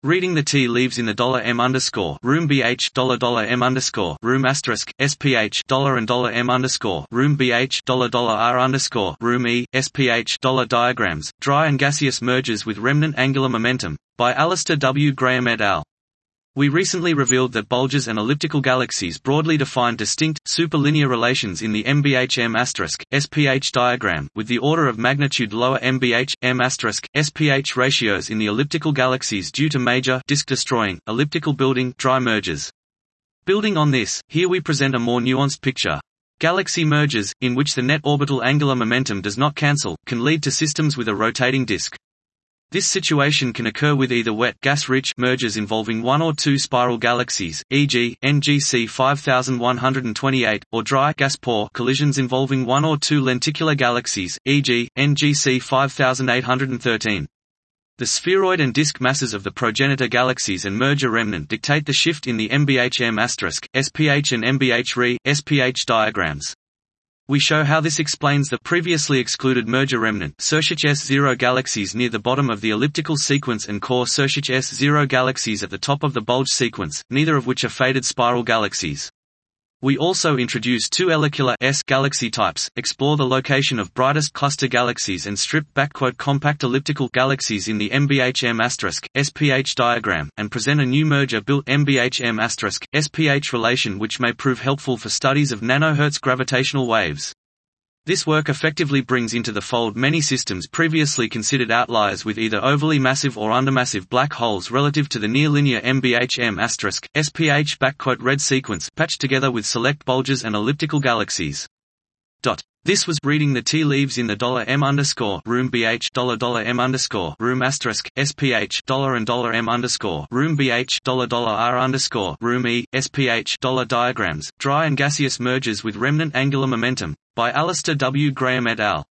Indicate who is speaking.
Speaker 1: Reading the tea leaves in the $M underscore room BH $M underscore room asterisk SPH $and $M underscore room BH $R underscore room E SPH diagrams, dry and gaseous mergers with remnant angular momentum, by Alistair W. Graham et al. We recently revealed that bulges and elliptical galaxies broadly define distinct, superlinear relations in the MBH-M***SPH diagram, with the order of magnitude lower MBH-M***SPH ratios in the elliptical galaxies due to major, disk-destroying, elliptical building, dry mergers. Building on this, here we present a more nuanced picture. Galaxy mergers, in which the net orbital angular momentum does not cancel, can lead to systems with a rotating disk. This situation can occur with either wet gas-rich mergers involving one or two spiral galaxies, e.g., NGC 5128, or dry gas-poor collisions involving one or two lenticular galaxies, e.g., NGC 5813. The spheroid and disk masses of the progenitor galaxies and merger remnant dictate the shift in the MBH-M***SPH and MBH-RE/SPH diagrams. We show how this explains the previously excluded merger remnant Sirchich S0 galaxies near the bottom of the elliptical sequence and core Sirchich S0 galaxies at the top of the bulge sequence, neither of which are faded spiral galaxies. We also introduce two helicular S galaxy types, explore the location of brightest cluster galaxies and strip "compact elliptical galaxies in the MBH-M***SPH diagram, and present a new merger-built MBH-M***SPH relation which may prove helpful for studies of nanohertz gravitational waves. This work effectively brings into the fold many systems previously considered outliers with either overly massive or undermassive black holes relative to the near-linear MBH-M***SPH red sequence patched together with select bulges and elliptical galaxies. This was Reading the Tea Leaves in the $M underscore room BH $M underscore room asterisk SPH and $M underscore room BH $R underscore room E SPH diagrams, dry and gaseous mergers with remnant angular momentum, by Alistair W. Graham et al.